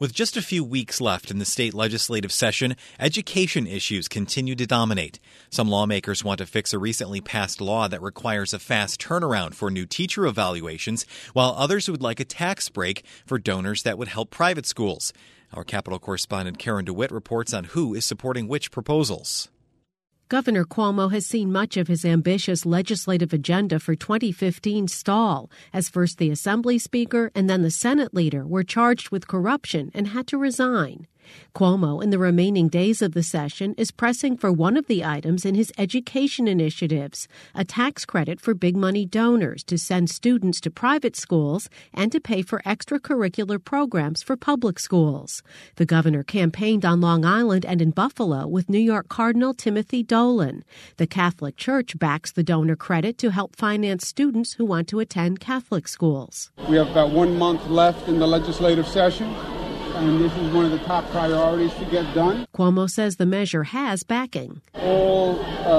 With just a few weeks left in the state legislative session, education issues continue to dominate. Some lawmakers want to fix a recently passed law that requires a fast turnaround for new teacher evaluations, while others would like a tax break for donors that would help private schools. Our Capitol correspondent Karen DeWitt reports on who is supporting which proposals. Governor Cuomo has seen much of his ambitious legislative agenda for 2015 stall, as first the Assembly Speaker and then the Senate leader were charged with corruption and had to resign. Cuomo, in the remaining days of the session, is pressing for one of the items in his education initiatives, a tax credit for big-money donors to send students to private schools and to pay for extracurricular programs for public schools. The governor campaigned on Long Island and in Buffalo with New York Cardinal Timothy Dolan. The Catholic Church backs the donor credit to help finance students who want to attend Catholic schools. We have about 1 month left in the legislative session, and this is one of the top priorities to get done. Cuomo says the measure has backing. All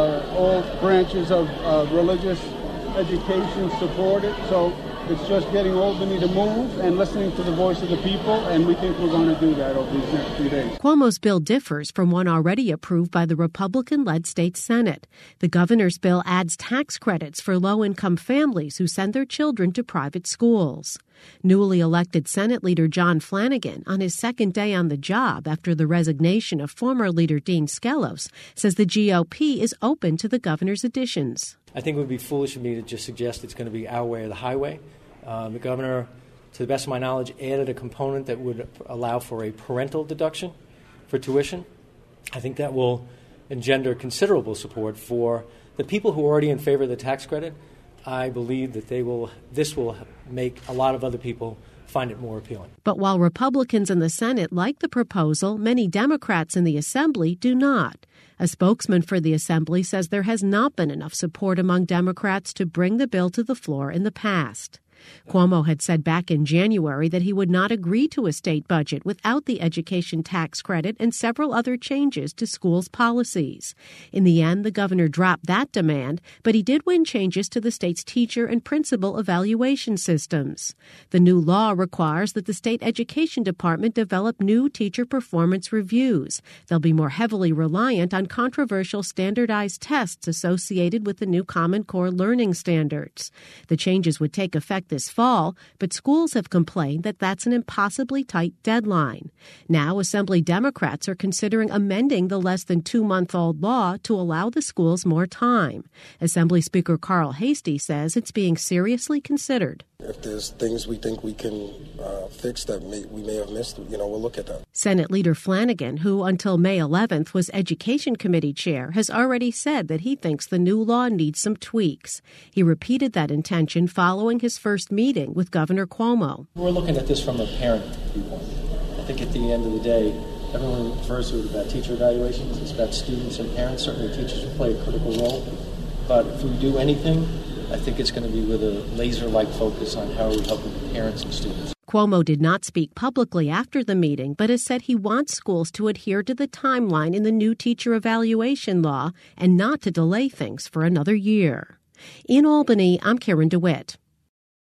branches of religious education support it, so it's just getting Albany to move and listening to the voice of the people, and we think we're going to do that over these next few days. Cuomo's bill differs from one already approved by the Republican-led state Senate. The governor's bill adds tax credits for low-income families who send their children to private schools. Newly elected Senate Leader John Flanagan, on his second day on the job after the resignation of former leader Dean Skelos, says the GOP is open to the governor's additions. I think it would be foolish of me to just suggest it's going to be our way or the highway. The governor, to the best of my knowledge, added a component that would allow for a parental deduction for tuition. I think that will engender considerable support for the people who are already in favor of the tax credit. I believe that this will make a lot of other people find it more appealing. But while Republicans in the Senate like the proposal, many Democrats in the Assembly do not. A spokesman for the Assembly says there has not been enough support among Democrats to bring the bill to the floor in the past. Cuomo had said back in January that he would not agree to a state budget without the education tax credit and several other changes to schools' policies. In the end, the governor dropped that demand, but he did win changes to the state's teacher and principal evaluation systems. The new law requires that the state education department develop new teacher performance reviews. They'll be more heavily reliant on controversial standardized tests associated with the new Common Core learning standards. The changes would take effect this fall, but schools have complained that that's an impossibly tight deadline. Now, Assembly Democrats are considering amending the less than 2-month-old law to allow the schools more time. Assembly Speaker Carl Heastie says it's being seriously considered. If there's things we think we can fix that we may have missed, we'll look at that. Senate Leader Flanagan, who until May 11th was Education Committee chair, has already said that he thinks the new law needs some tweaks. He repeated that intention following his first meeting with Governor Cuomo. We're looking at this from a parent viewpoint. I think at the end of the day, everyone refers to it about teacher evaluations. It's about students and parents. Certainly teachers will play a critical role. But if we do anything, I think it's going to be with a laser-like focus on how we help parents and students. Cuomo did not speak publicly after the meeting, but has said he wants schools to adhere to the timeline in the new teacher evaluation law and not to delay things for another year. In Albany, I'm Karen DeWitt.